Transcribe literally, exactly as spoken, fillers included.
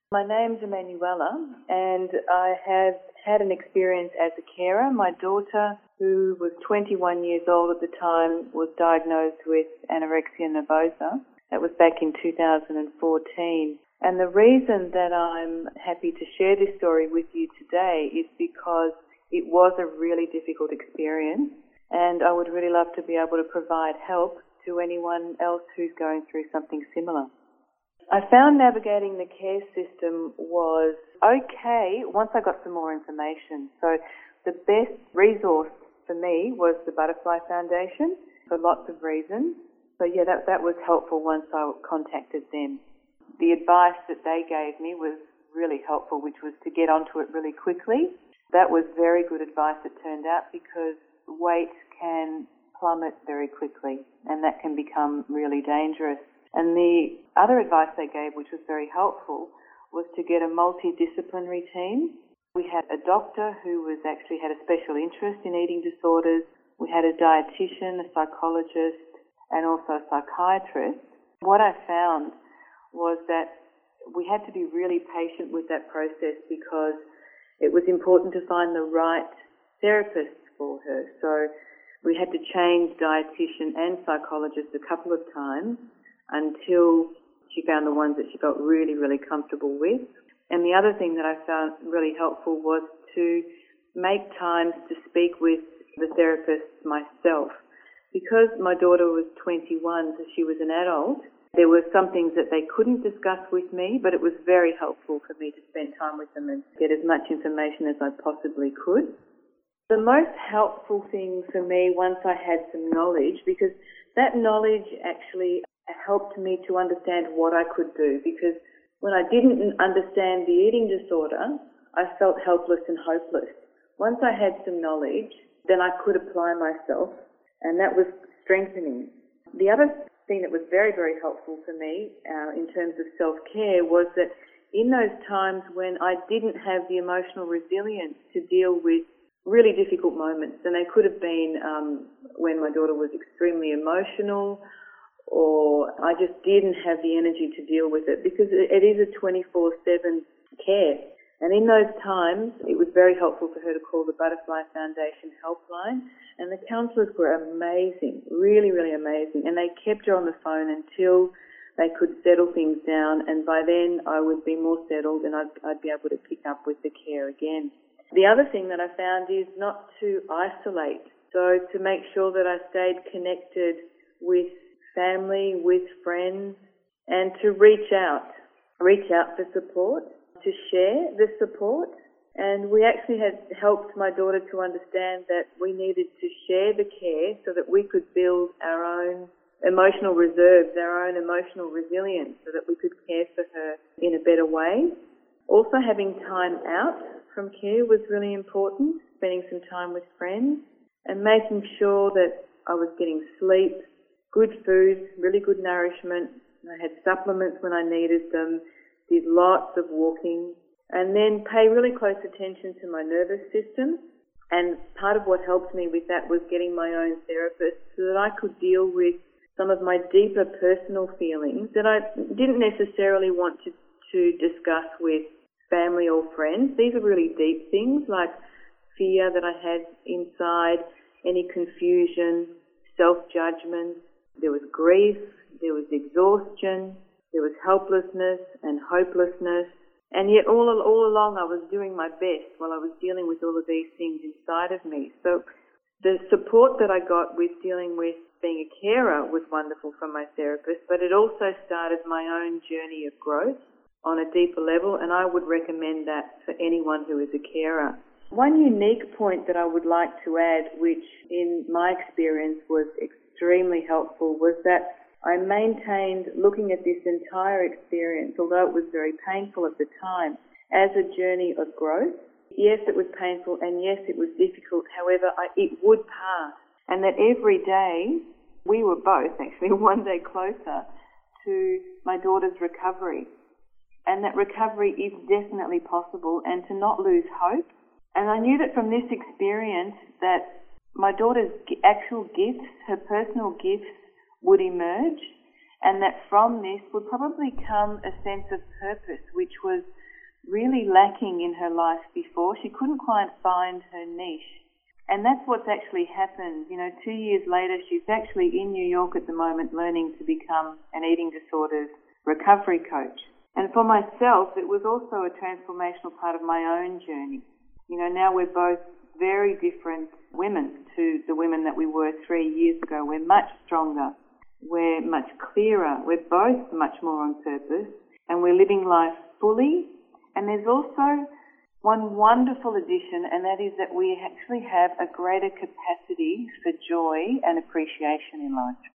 My name's Emanuela, and I have had an experience as a carer. My daughter, who was twenty-one years old at the time, was diagnosed with anorexia nervosa. That was back in two thousand fourteen. And the reason that I'm happy to share this story with you today is because it was a really difficult experience, and I would really love to be able to provide help to anyone else who's going through something similar. I found navigating the care system was okay once I got some more information. So the best resource for me was the Butterfly Foundation for lots of reasons. So yeah, that, that was helpful once I contacted them. The advice that they gave me was really helpful, which was to get onto it really quickly. That was very good advice, it turned out, because weight can plummet very quickly and that can become really dangerous. And the other advice they gave, which was very helpful, was to get a multidisciplinary team. We had a doctor who was actually had a special interest in eating disorders. We had a dietitian, a psychologist, and also a psychiatrist. What I found was that we had to be really patient with that process because it was important to find the right therapist for her. So we had to change dietitian and psychologist a couple of times until she found the ones that she felt really, really comfortable with. And the other thing that I found really helpful was to make times to speak with the therapist myself. Because my daughter was twenty-one, so she was an adult, there were some things that they couldn't discuss with me, but it was very helpful for me to spend time with them and get as much information as I possibly could. The most helpful thing for me once I had some knowledge, because that knowledge actually helped me to understand what I could do, because when I didn't understand the eating disorder, I felt helpless and hopeless. Once I had some knowledge, then I could apply myself, and that was strengthening. The other thing that was very, very helpful for me uh, in terms of self-care was that in those times when I didn't have the emotional resilience to deal with really difficult moments, and they could have been um, when my daughter was extremely emotional, or I just didn't have the energy to deal with it, because it is a twenty-four seven care. And in those times, it was very helpful for her to call the Butterfly Foundation helpline, and the counsellors were amazing, really, really amazing, and they kept her on the phone until they could settle things down, and by then I would be more settled and I'd, I'd be able to pick up with the care again. The other thing that I found is not to isolate, so to make sure that I stayed connected with family, with friends, and to reach out, reach out for support, to share the support. And we actually had helped my daughter to understand that we needed to share the care so that we could build our own emotional reserves, our own emotional resilience, so that we could care for her in a better way. Also, having time out from care was really important, spending some time with friends and making sure that I was getting sleep, good food, really good nourishment. I had supplements when I needed them, did lots of walking, and then pay really close attention to my nervous system. And part of what helped me with that was getting my own therapist so that I could deal with some of my deeper personal feelings that I didn't necessarily want to, to discuss with family or friends. These are really deep things like fear that I had inside, any confusion, self-judgment. There was grief, there was exhaustion, there was helplessness and hopelessness. And yet all, all along I was doing my best while I was dealing with all of these things inside of me. So the support that I got with dealing with being a carer was wonderful from my therapist, but it also started my own journey of growth on a deeper level, and I would recommend that for anyone who is a carer. One unique point that I would like to add, which in my experience was extremely helpful, was that I maintained looking at this entire experience, although it was very painful at the time, as a journey of growth. Yes, it was painful, and yes, it was difficult. However, I, it would pass, and that every day we were both actually one day closer to my daughter's recovery, and that recovery is definitely possible, and to not lose hope. And I knew that from this experience that my daughter's actual gifts, her personal gifts, would emerge, and that from this would probably come a sense of purpose, which was really lacking in her life before. She couldn't quite find her niche. And that's what's actually happened. You know, two years later, she's actually in New York at the moment learning to become an eating disorders recovery coach. And for myself, it was also a transformational part of my own journey. You know, now we're both very different women to the women that we were three years ago. We're much stronger. We're much clearer. We're both much more on purpose, and we're living life fully. And there's also one wonderful addition, and that is that we actually have a greater capacity for joy and appreciation in life.